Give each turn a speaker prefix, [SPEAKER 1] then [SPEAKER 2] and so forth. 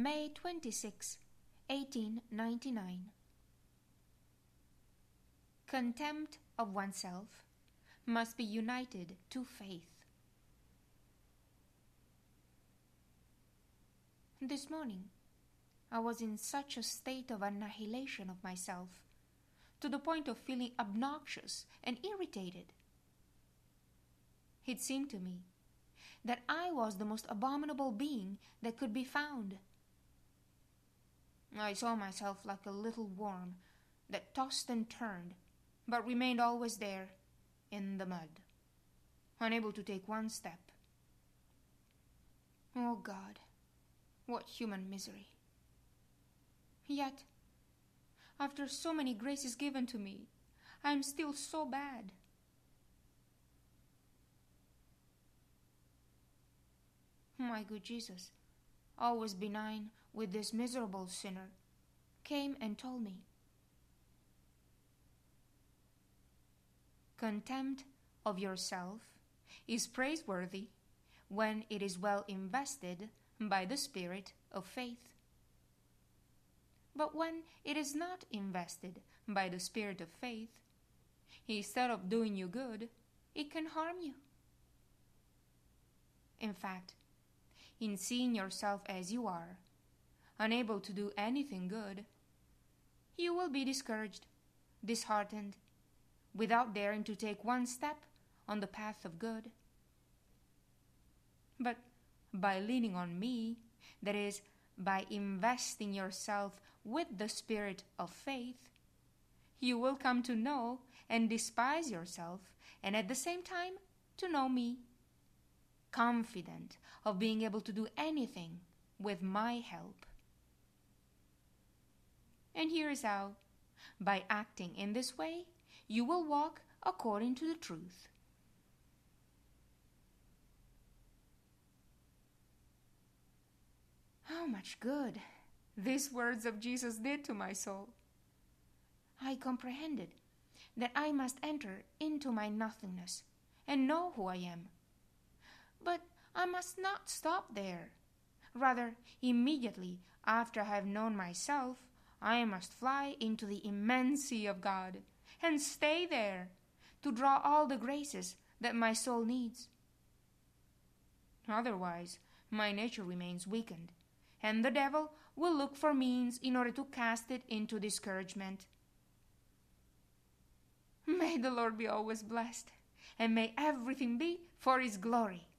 [SPEAKER 1] May 26, 1899. Contempt of oneself must be united to faith. This morning, I was in such a state of annihilation of myself, to the point of feeling obnoxious and irritated. It seemed to me that I was the most abominable being that could be found. I saw myself like a little worm that tossed and turned, but remained always there, in the mud, unable to take one step. Oh God, what human misery! Yet, after so many graces given to me, I am still so bad. My good Jesus, always benign with this miserable sinner, came and told me, contempt of yourself is praiseworthy when it is well invested by the spirit of faith. But when it is not invested by the spirit of faith, instead of doing you good, it can harm you. In fact, in seeing yourself as you are, unable to do anything good, you will be discouraged, disheartened, without daring to take one step on the path of good. But by leaning on me, that is, by investing yourself with the spirit of faith, you will come to know and despise yourself, and at the same time to know me, confident of being able to do anything with my help. And here is how. By acting in this way, you will walk according to the truth. How much good these words of Jesus did to my soul! I comprehended that I must enter into my nothingness and know who I am. But I must not stop there. Rather, immediately after I have known myself, I must fly into the immense sea of God and stay there to draw all the graces that my soul needs. Otherwise, my nature remains weakened, and the devil will look for means in order to cast it into discouragement. May the Lord be always blessed, and may everything be for His glory.